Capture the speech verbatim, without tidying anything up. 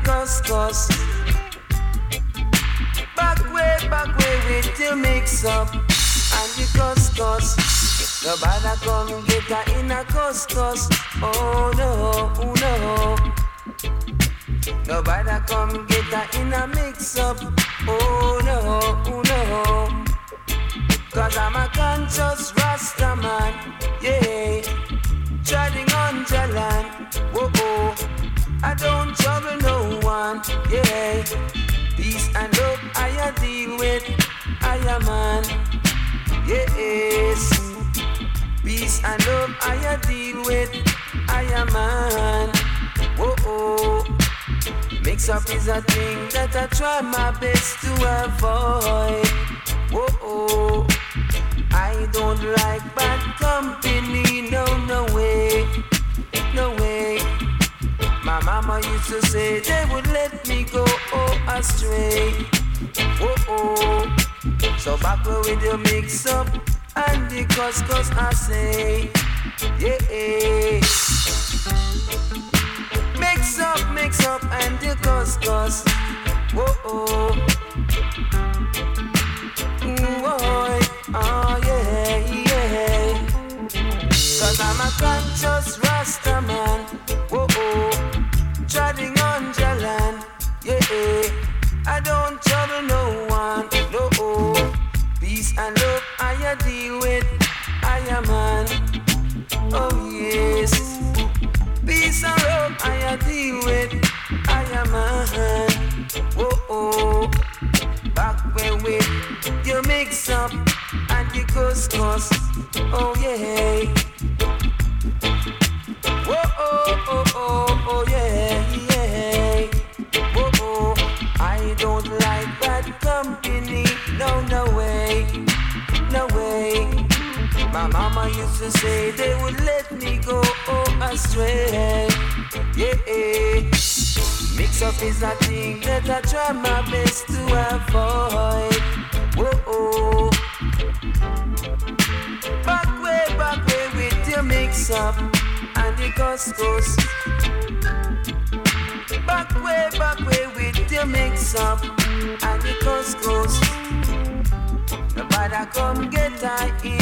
couscous. Back way, back way with the mix up and the couscous. Nobody come get her in a couscous. Oh no, oh no. Nobody come get her in a mix up. Oh no, oh no. Cause I'm a conscious Rasta man. Yeah. Treading on the land. Whoa, oh. I don't trouble no one. Yeah. Peace and love I deal with. I am man. Yes. Peace and love I deal with. I am man. Whoa, oh. Mix up is a thing that I try my best to avoid. Whoa, oh. I don't like bad company. No, no way. No way. My mama used to say they would let me go oh, astray. Whoa, oh. So back where with the mix up and the couscous I say, yeah. Mix up, mix up and the couscous. Whoa, oh. Boy, oh yeah, yeah. Cause I'm a conscious Rasta man. Whoa, oh. Treading on the land. Yeah, I don't trouble no one. No, oh. Peace and love I deal with. I am man. Oh yes. Peace and love I deal with. I am man. Whoa, oh. Back where with you mix up and you couscous. Oh yeah. Whoa, oh, oh, oh, oh yeah, yeah. Whoa, oh. I don't like bad company. No, no way. No way. My mama used to say they would let me go oh, astray. Yeah. Mix up is a thing that I try my best to avoid. Whoa, oh. Back way, back way with your mix up and the couscous. Back way, back way with your mix up and the couscous. Nobody come get her in